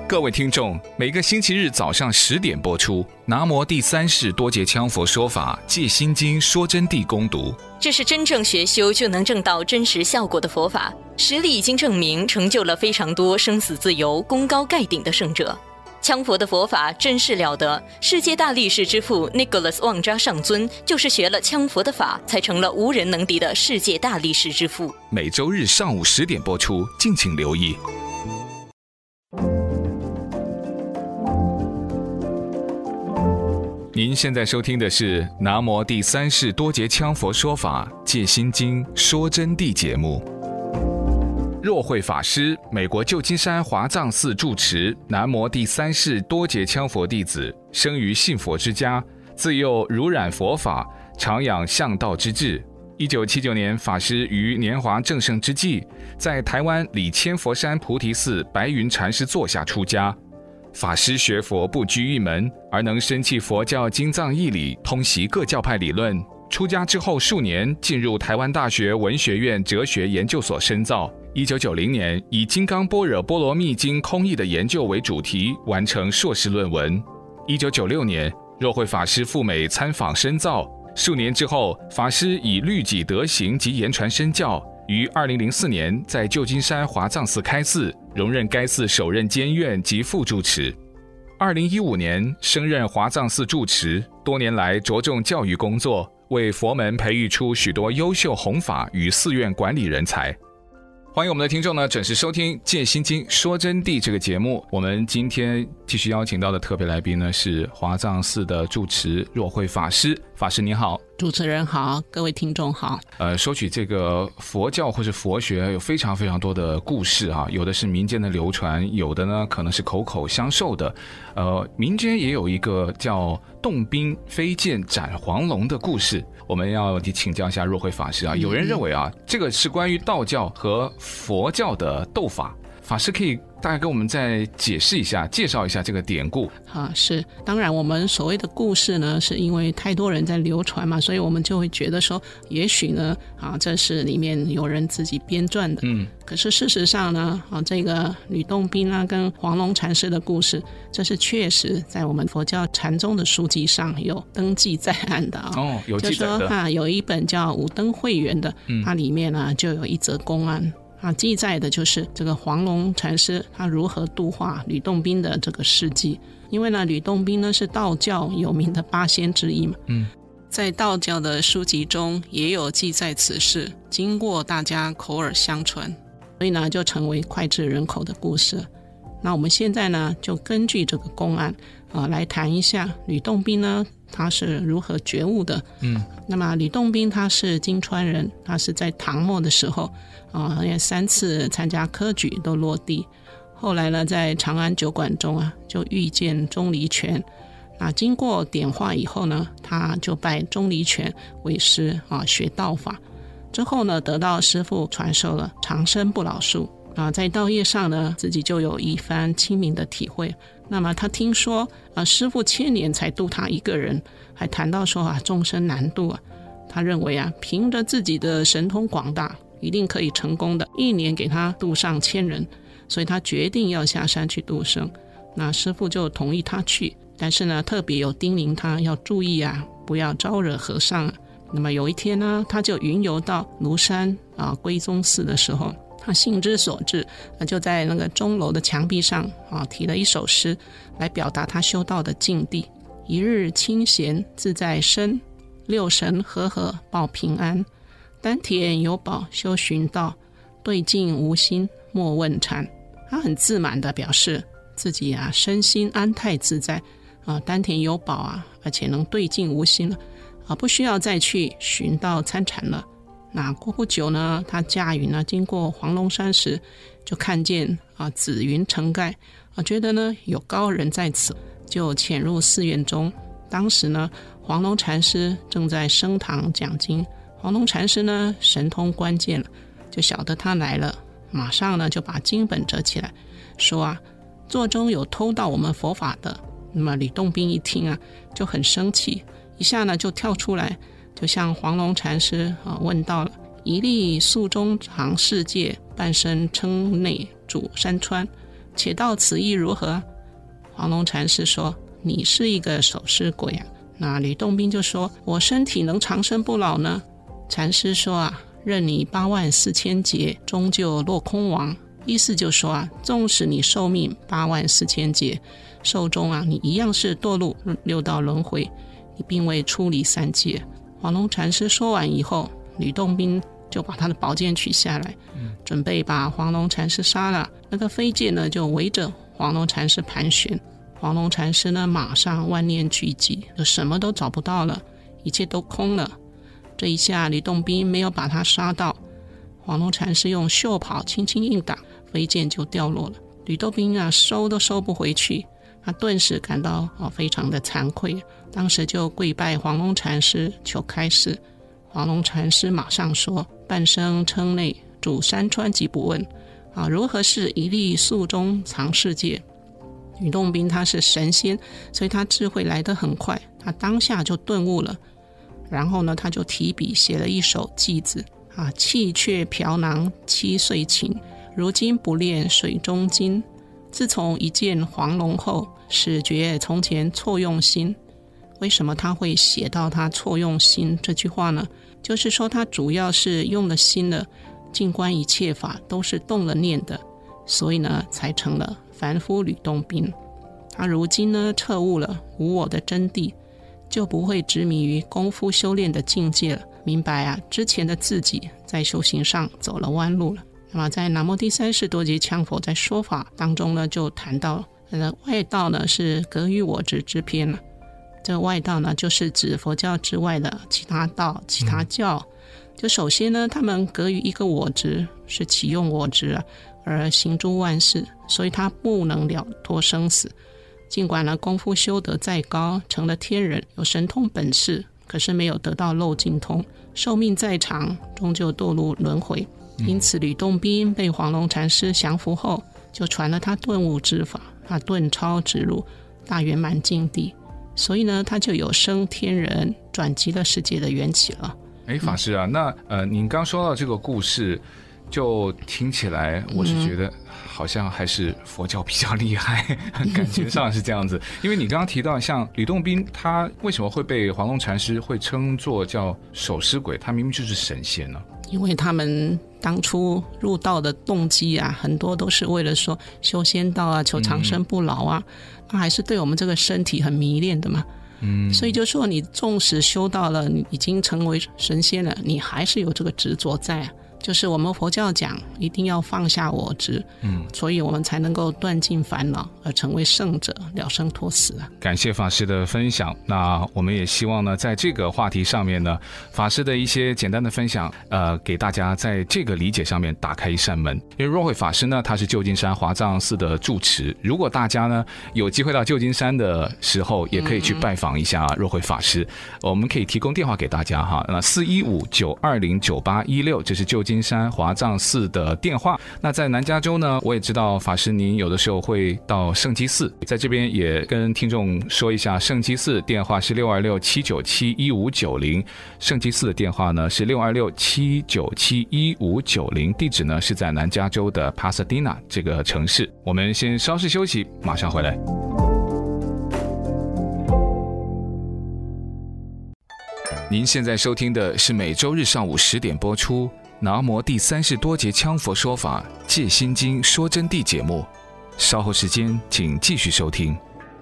各位听众，每个星期日早上10点播出，南摩第三世多杰羌佛说法戒心经说真谛攻读。 这是真正学修就能证到真实效果的佛法，实力已经证明，成就了非常多生死自由、功高盖顶的圣者。羌佛的佛法真是了得，世界大力士之父 Nicholas 旺扎上尊就是学了羌佛的法，才成了无人能敌的世界大力士之父。 每周日上午10点播出，敬请留意。您现在收听的是南摩第三世多杰羌佛说法戒心经说真谛节目。若慧法师，美国旧金山华藏寺住持，南摩第三世多杰羌佛弟子，生于信佛之家，自幼濡染佛法，常养向道之志。1979年，法师于年华正盛之际，在台湾里千佛山菩提寺白云禅师座下出家。法师学佛不拘一门，而能深契佛教经藏义理，通习各教派理论。出家之后数年，进入台湾大学文学院哲学研究所深造。1990年，以《金刚般若波罗蜜经》空义的研究为主题，完成硕士论文。1996年，若慧法师赴美参访深造。数年之后，法师以律己德行及言传身教，于2004年在旧金山华藏寺开寺，荣任该寺首任监院及副住持。2015年升任华藏寺住持，多年来着重教育工作，为佛门培育出许多优秀弘法与寺院管理人才。欢迎我们的听众呢，准时收听戒心经说真谛这个节目。我们今天继续邀请到的特别来宾呢，是华藏寺的住持若慧法师。法师您好。 主持人好，各位听众好。 说起这个佛教或是佛学，有非常非常多的故事啊，有的是民间的流传，有的呢可能是口口相授的。民间也有一个叫动兵飞剑斩黄龙的故事，我们要请教一下若慧法师啊。有人认为啊，这个是关于道教和佛教的斗法，法师可以大概跟我们再解释一下，介绍一下这个典故。 是，当然我们所谓的故事呢，是因为太多人在流传嘛，所以我们就会觉得说，也许呢，这是里面有人自己编撰的。可是事实上呢，这个吕洞宾啊跟黄龙禅师的故事，这是确实在我们佛教禅宗的书籍上有登记在案的有记载的。 就说有一本叫《五灯会元》的，它里面呢就有一则公案。记载的就是这个黄龙禅师他如何度化吕洞宾的这个事迹。因为呢，吕洞宾呢是道教有名的八仙之一嘛，在道教的书籍中也有记载此事，经过大家口耳相传，所以呢就成为脍炙人口的故事。那我们现在呢就根据这个公案来谈一下吕洞宾呢他是如何觉悟的。那么吕洞宾他是金川人，他是在唐末的时候3次参加科举都落地，后来呢在长安酒馆中就遇见钟离权。那经过点化以后呢，他就拜钟离权为师学道法。之后呢得到师父传授了长生不老术在道业上呢自己就有一番清明的体会。那么他听说师父1000年才度他一个人，还谈到说众生难度他认为凭着自己的神通广大一定可以成功的，1年给他度上1000人，所以他决定要下山去度生。那师父就同意他去，但是呢特别有叮咛他要注意不要招惹和尚。那么有一天呢，他就云游到庐山归宗寺的时候，他兴之所至就在那个钟楼的墙壁上题了一首诗来表达他修道的境地。一日清闲自在身，六神和合报平安，丹田有宝修寻道，对境无心莫问禅。他很自满地表示自己身心安泰自在丹田有宝而且能对境无心了不需要再去寻道参禅了。那过不久呢，他驾云经过黄龙山时，就看见紫云成盖觉得呢有高人在此，就潜入寺院中。当时呢，黄龙禅师正在升堂讲经。黄龙禅师呢神通关键了，就晓得他来了，马上呢就把经本折起来，说座中有偷盗我们佛法的。那么吕洞宾一听就很生气，一下呢就跳出来，就向黄龙禅师问到了：一粒宿中藏世界，半生称内主山川， 且道此意如何？黄龙禅师说，你是一个守尸鬼啊。那吕洞宾就说，我身体能长生不老呢？禅师说啊，任你84000劫，终究落空亡。意思就说啊，纵使你寿命84000劫，寿终啊，你一样是堕入6道轮回，你并未出离三界。黄龙禅师说完以后，吕洞宾就把他的宝剑取下来，准备把黄龙禅师杀了。那个飞剑呢，就围着黄龙禅师盘旋。黄龙禅师呢，马上万念俱寂，就什么都找不到了，一切都空了。这一下吕洞宾没有把他杀到，黄龙禅师用袖袍轻轻一打，飞剑就掉落了。吕洞宾啊，收都收不回去，他顿时感到非常的惭愧，当时就跪拜黄龙禅师求开示。黄龙禅师马上说，半生称内，主山川即不问如何是一粒粟中藏世界。吕洞宾他是神仙，所以他智慧来得很快，他当下就顿悟了。然后呢，他就提笔写了一首偈子弃却瓢囊7岁情，如今不恋水中金。自从一见黄龙后，始觉从前错用心。为什么他会写到他错用心这句话呢？就是说他主要是用了心了，静观一切法都是动了念的，所以呢才成了凡夫吕洞宾。他如今呢彻悟了无我的真谛，就不会执迷于功夫修炼的境界了，明白之前的自己在修行上走了弯路了。那么在南无第三世多杰羌佛在说法当中呢，就谈到外道呢是隔于我执之偏了。这个外道呢，就是指佛教之外的其他道、其他教。就首先呢，他们隔于一个我执，是启用我执而行诸万事，所以他不能了脱生死。尽管呢功夫修得再高，成了天人，有神通本事，可是没有得到漏尽通，寿命再长，终究堕入轮回。因此吕洞宾被黄龙禅师降服后，就传了他顿悟之法，他顿超直入大圆满境地，所以呢他就有升天人转极乐世界的缘起了。 法师啊，那您刚说到这个故事，就听起来我是觉得好像还是佛教比较厉害，感觉上是这样子。因为你刚刚提到像吕洞宾，他为什么会被黄龙禅师会称作叫守尸鬼？他明明就是神仙呢。 因为他们当初入道的动机很多都是为了说修仙道求长生不老他还是对我们这个身体很迷恋的嘛。所以就说你纵使修到了，你已经成为神仙了，你还是有这个执着在就是我们佛教讲一定要放下我执，所以我们才能够断尽烦恼而成为圣者，了生脱死感谢法师的分享。那我们也希望呢，在这个话题上面呢，法师的一些简单的分享给大家在这个理解上面打开一扇门。因为若慧法师呢，他是旧金山华藏寺的住持，如果大家呢有机会到旧金山的时候，也可以去拜访一下若慧法师。我们可以提供电话给大家那415-920-9816，这是旧金山华藏寺的电话。那在南加州呢，我也知道法师您有的时候会到圣基寺，在这边也跟听众说一下，圣基寺电话是626-797-1590，圣基寺的电话呢是626-797-1590，地址呢是在南加州的 Pasadena 这个城市。我们先稍事休息，马上回来。您现在收听的是每周日上午10点播出南无第三世多杰羌佛说法戒心经说真谛节目，稍后时间请继续收听。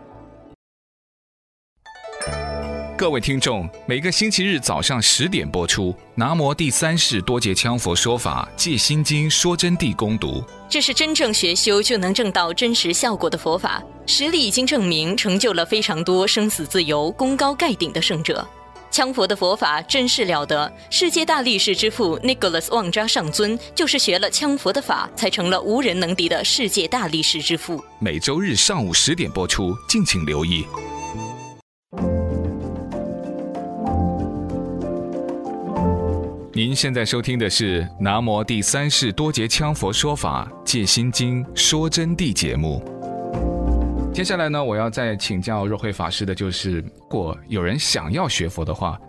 各位听众，每个星期日早上10点播出南无第三世多杰羌佛说法戒心经说真谛攻读。 这是真正学修就能证到真实效果的佛法，实力已经证明，成就了非常多生死自由、功高盖顶的圣者。羌佛的佛法真是了得，世界大力士之父 Nicholas 旺扎上尊就是学了羌佛的法，才成了无人能敌的世界大力士之父。 每周日上午10点播出，敬请留意。您现在收听的是南无第三世多杰羌佛说法戒心经说真谛节目。接下来呢，我要再请教若慧法师的就是，如果有人想要学佛的话，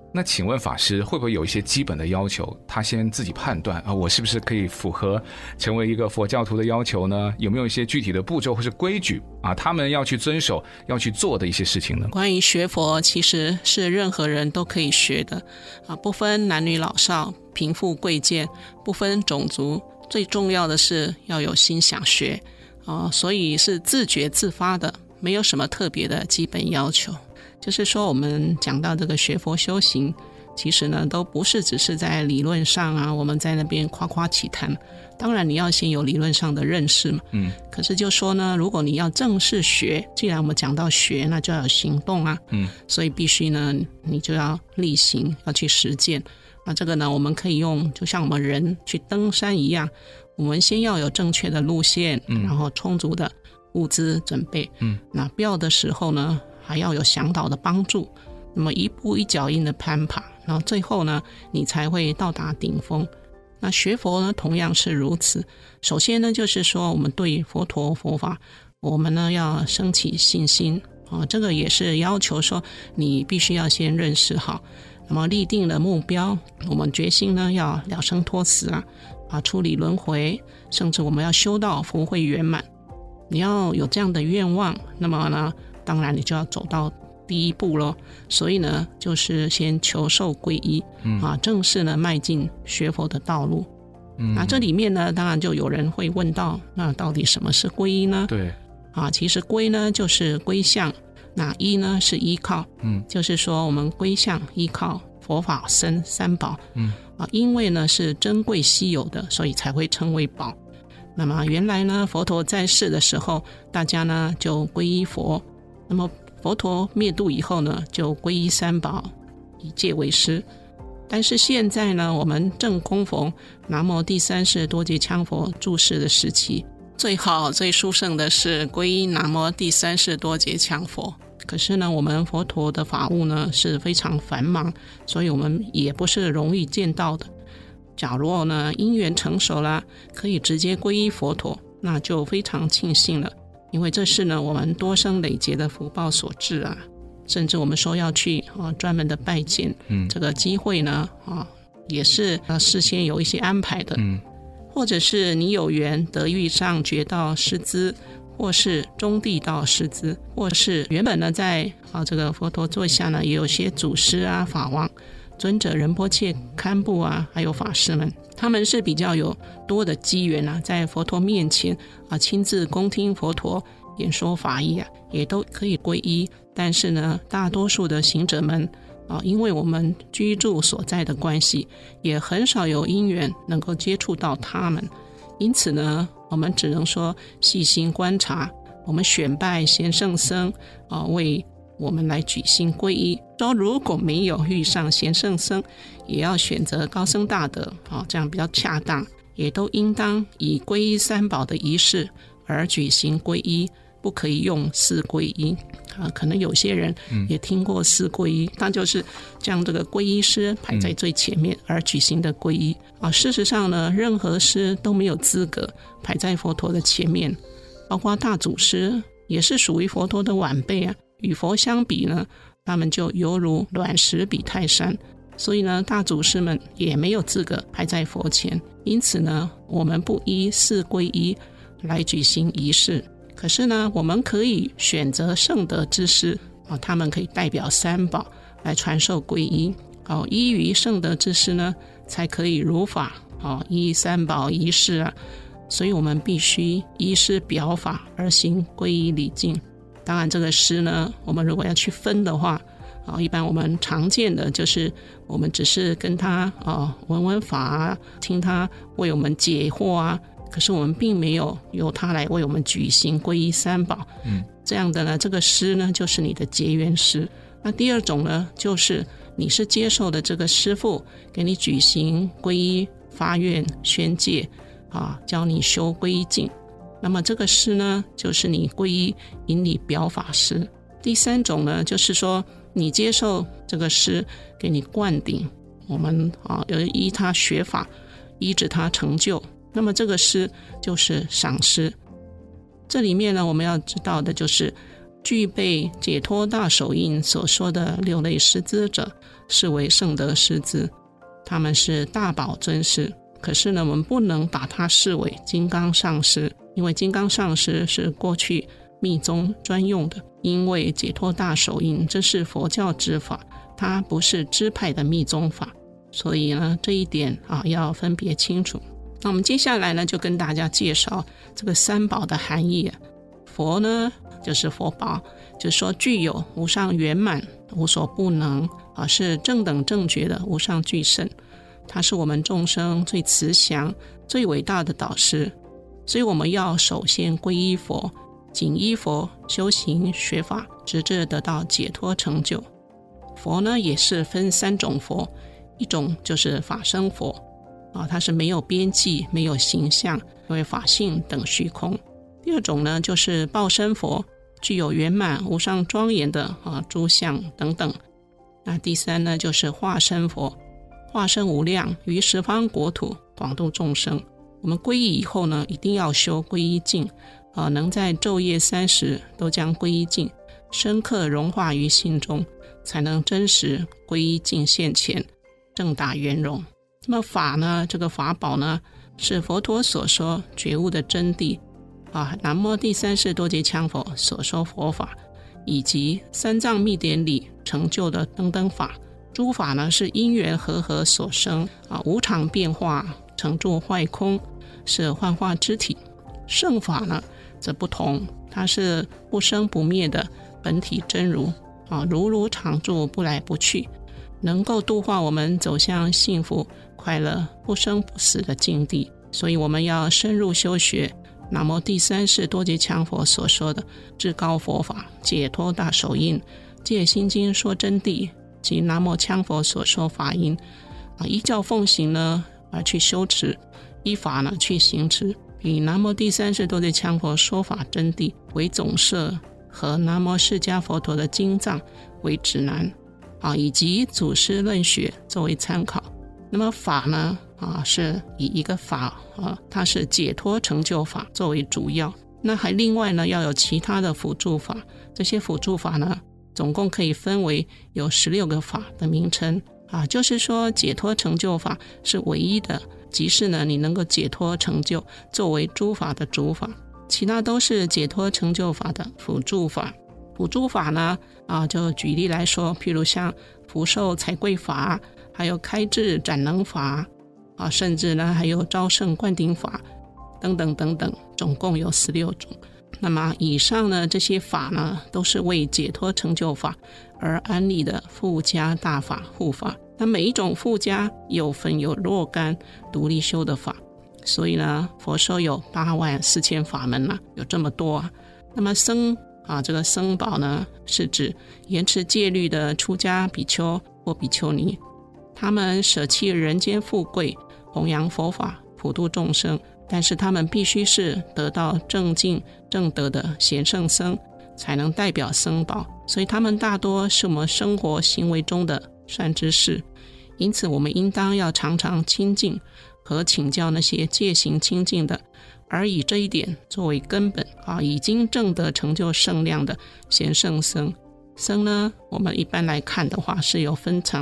那请问法师会不会有一些基本的要求，他先自己判断我是不是可以符合成为一个佛教徒的要求呢？有没有一些具体的步骤或是规矩他们要去遵守要去做的一些事情呢？ 关于学佛其实是任何人都可以学的不分男女老少，贫富贵贱，不分种族，最重要的是要有心想学所以是自觉自发的，没有什么特别的基本要求。就是说我们讲到这个学佛修行，其实呢都不是只是在理论上我们在那边夸夸其谈，当然你要先有理论上的认识嘛可是就说呢，如果你要正式学，既然我们讲到学，那就要有行动所以必须呢你就要力行，要去实践。那这个呢我们可以用就像我们人去登山一样，我们先要有正确的路线然后充足的物资准备那必要的时候呢还要有向导的帮助，那么一步一脚印的攀爬，然后最后呢你才会到达顶峰。那学佛呢同样是如此，首先呢就是说我们对佛陀佛法我们呢要升起信心这个也是要求说你必须要先认识好，那么立定了目标，我们决心呢要了生脱死处理轮回，甚至我们要修到福慧圆满。你要有这样的愿望，那么呢当然你就要走到第一步咯。所以呢就是先求受皈依正式呢迈进学佛的道路那这里面呢当然就有人会问到，那到底什么是皈依呢？ 对其实皈呢就是归向，那依呢是依靠就是说我们归向依靠佛法僧三宝因为呢是珍贵稀有的，所以才会称为宝。那么原来呢佛陀在世的时候，大家呢就皈依佛，那么佛陀灭度以后呢就皈依三宝，以戒为师。但是现在呢我们正供逢南无第三世多杰羌佛住世的时期，最好最殊胜的是皈依南无第三世多杰羌佛。可是呢我们佛陀的法务呢是非常繁忙，所以我们也不是容易见到的。假如呢因缘成熟了，可以直接皈依佛陀，那就非常庆幸了，因为这是呢我们多生累劫的福报所致甚至我们说要去专门的拜见这个机会呢也是事先有一些安排的或者是你有缘得遇上觉道师资，或是中地道师资，或是原本呢在这个佛陀座下呢也有些祖师法王尊者仁波切堪布还有法师们，他们是比较有多的机缘在佛陀面前亲自恭听佛陀演说法义也都可以皈依。但是呢大多数的行者们因为我们居住所在的关系，也很少有因缘能够接触到他们，因此呢我们只能说细心观察，我们选拜贤圣僧为我们来举行皈依。说如果没有遇上贤圣僧，也要选择高僧大德这样比较恰当，也都应当以皈依三宝的仪式而举行皈依，不可以用四皈依可能有些人也听过四皈依那就是将这个皈依师排在最前面而举行的皈依事实上呢任何师都没有资格排在佛陀的前面，包括大祖师也是属于佛陀的晚辈与佛相比呢，他们就犹如卵石比泰山，所以呢大祖师们也没有资格排在佛前。因此呢我们不依四皈依来举行仪式，可是呢我们可以选择圣德之师他们可以代表三宝来传授皈依依于圣德之师呢才可以如法依三宝仪式所以我们必须依师表法而行皈依礼敬。当然这个师呢我们如果要去分的话一般我们常见的就是我们只是跟他闻闻法听他为我们解惑可是我们并没有由他来为我们举行皈依三宝这样的呢这个师呢就是你的结缘师。那第二种呢就是你是接受的这个师父给你举行皈依发愿宣戒教你修皈依境，那么这个师呢就是你皈依引礼表法师。第三种呢就是说你接受这个师给你灌顶，我们依他学法依着他成就，那么这个师就是赏师。这里面呢我们要知道的就是具备解脱大手印所说的6类师资者，视为圣德师资，他们是大宝尊师。可是呢，我们不能把它视为金刚上师，因为金刚上师是过去密宗专用的，因为解脱大手印这是佛教之法，它不是支派的密宗法，所以呢，这一点要分别清楚。那我们接下来呢，就跟大家介绍这个三宝的含义。佛呢就是佛宝，就是说具有无上圆满、无所不能，是正等正觉的无上具圣，他是我们众生最慈祥、最伟大的导师。所以我们要首先皈依佛，谨依佛修行学法，直至得到解脱成就。佛呢也是分3种佛，一种就是法身佛，它是没有边际、没有形象，因为法性等虚空。第二种呢就是报身佛，具有圆满无上庄严的诸相等等。那第三呢就是化身佛，化身无量于十方国土广度众生。我们皈依以后呢，一定要修皈依境，能在昼夜30都将皈依境深刻融化于心中，才能真实皈依境现前，正大圆融。那么法呢，这个法宝呢，是佛陀所说觉悟的真谛，南无第三世多杰羌佛所说佛法，以及三藏密典里成就的等等法。诸法呢是因缘和合所生，无常变化，成住坏空，是幻化之体。圣法呢则不同，它是不生不灭的本体真如，如如常住，不来不去，能够度化我们走向幸福快乐不生不死的境地。所以我们要深入修学南无第三世多杰羌佛所说的至高佛法，解脱大手印，戒心经说真谛及南无羌佛所说法音，依教奉行呢而去修持，依法呢去行持，以南无第三世多杰羌佛说法真谛为总摄，和南无释迦佛陀的经藏为指南，以及祖师论学作为参考。那么法呢是以一个法它是解脱成就法作为主要，那还另外呢要有其他的辅助法。这些辅助法呢总共可以分为有16个法的名称，就是说解脱成就法是唯一的，即是呢你能够解脱成就作为诸法的主法，其他都是解脱成就法的辅助法。辅助法呢就举例来说，譬如像福寿财贵法，还有开智展能法，甚至呢还有招胜灌顶法等等等等，总共有16种。那么以上呢这些法呢都是为解脱成就法而安立的附加大法护法，那每一种附加有分有若干独立修的法，所以呢佛说有84000法门有这么多那么僧这个僧宝呢是指严持戒律的出家比丘或比丘尼，他们舍弃人间富贵，弘扬佛法，普度众生，但是他们必须是得到正境正德的贤圣僧，才能代表僧宝，所以他们大多是我们生活行为中的善知识。因此我们应当要常常亲近和请教那些戒行清净的，而以这一点作为根本已经正得成就圣量的贤圣僧。僧呢我们一般来看的话是有分成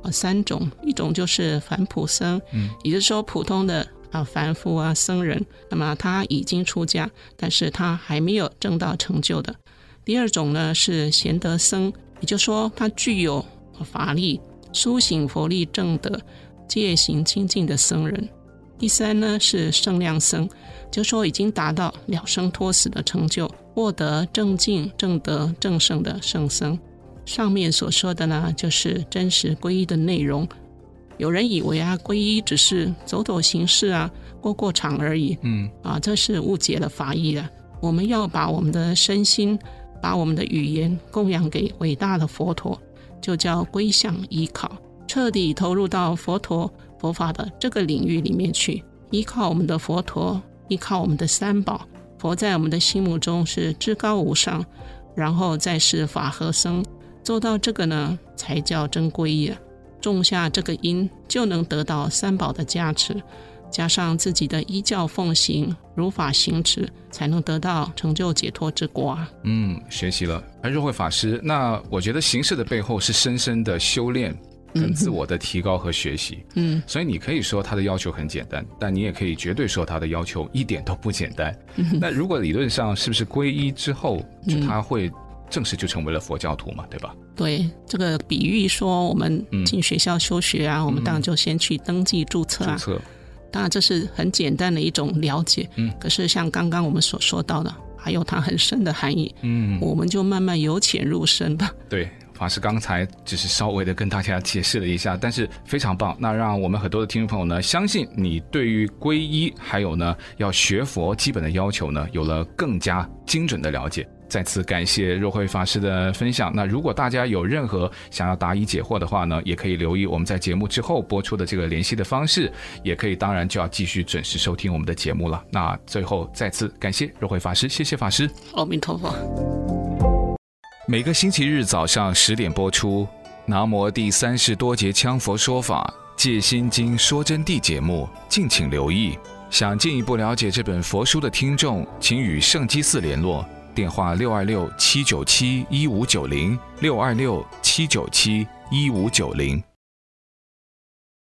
3种，一种就是凡普僧，也就是说普通的凡夫僧人，那么他已经出家，但是他还没有证到成就的。第二种呢是贤德僧，也就是说他具有法力，苏醒佛力正德，戒行清净的僧人。第三呢是圣量僧，就是说已经达到了生脱死的成就，获得正境正德正圣的圣僧。上面所说的呢就是真实皈依的内容。有人以为皈依只是走走形式过过场而已，这是误解了法义了。我们要把我们的身心，把我们的语言供养给伟大的佛陀，就叫归向依靠，彻底投入到佛陀佛法的这个领域里面去，依靠我们的佛陀，依靠我们的三宝。佛在我们的心目中是至高无上，然后再是法和僧，做到这个呢才叫真皈依种下这个因，就能得到三宝的加持。 加上自己的依教奉行、如法行持，才能得到成就解脱之果啊。 学习了。而若慧法师，那我觉得行事的背后是深深的修炼跟自我的提高和学习。所以你可以说他的要求很简单，但你也可以绝对说他的要求一点都不简单。那如果理论上是不是皈依之后，就他会正式就成为了佛教徒嘛，对吧？ 对，这个比喻说我们进学校修学啊，我们当然就先去登记注册啊。当然这是很简单的一种了解，可是像刚刚我们所说到的，还有它很深的含义，我们就慢慢由浅入深吧。 对，法师刚才只是稍微的跟大家解释了一下，但是非常棒。那让我们很多的听众朋友呢，相信你对于皈依还有呢要学佛基本的要求呢，有了更加精准的了解。再次感谢若慧法师的分享。那如果大家有任何想要答疑解惑的话呢，也可以留意我们在节目之后播出的这个联系的方式，也可以当然就要继续准时收听我们的节目了。那最后再次感谢若慧法师，谢谢法师。 阿弥陀佛。 每个星期日早上10点播出南无第30多节羌佛说法戒心经说真谛节目，敬请留意。想进一步了解这本佛书的听众，请与圣基寺联络，电话626-797-1590 626-797-1590。